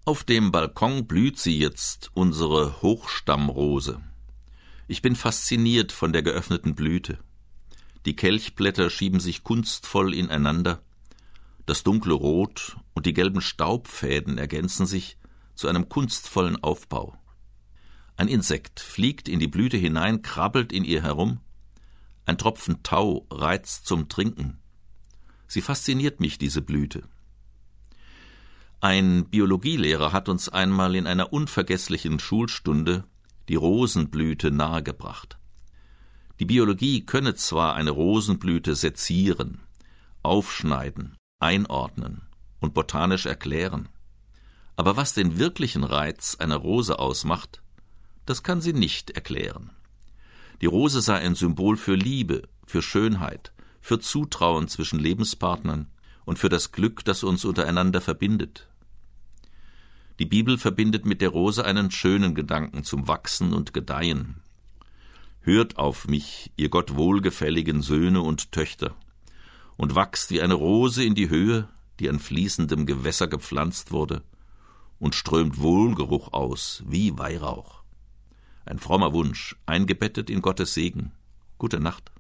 Auf dem Balkon blüht sie jetzt, unsere Hochstammrose. Ich bin fasziniert von der geöffneten Blüte. Die Kelchblätter schieben sich kunstvoll ineinander. Das dunkle Rot und die gelben Staubfäden ergänzen sich zu einem kunstvollen Aufbau. Ein Insekt fliegt in die Blüte hinein, krabbelt in ihr herum. Ein Tropfen Tau reizt zum Trinken. Sie fasziniert mich, diese Blüte. Ein Biologielehrer hat uns einmal in einer unvergesslichen Schulstunde die Rosenblüte nahegebracht. Die Biologie könne zwar eine Rosenblüte sezieren, aufschneiden, einordnen und botanisch erklären, aber was den wirklichen Reiz einer Rose ausmacht, das kann sie nicht erklären. Die Rose sei ein Symbol für Liebe, für Schönheit, für Zutrauen zwischen Lebenspartnern und für das Glück, das uns untereinander verbindet. Die Bibel verbindet mit der Rose einen schönen Gedanken zum Wachsen und Gedeihen. Hört auf mich, ihr Gott wohlgefälligen Söhne und Töchter, und wachst wie eine Rose in die Höhe, die an fließendem Gewässer gepflanzt wurde, und strömt Wohlgeruch aus wie Weihrauch. Ein frommer Wunsch, eingebettet in Gottes Segen. Gute Nacht.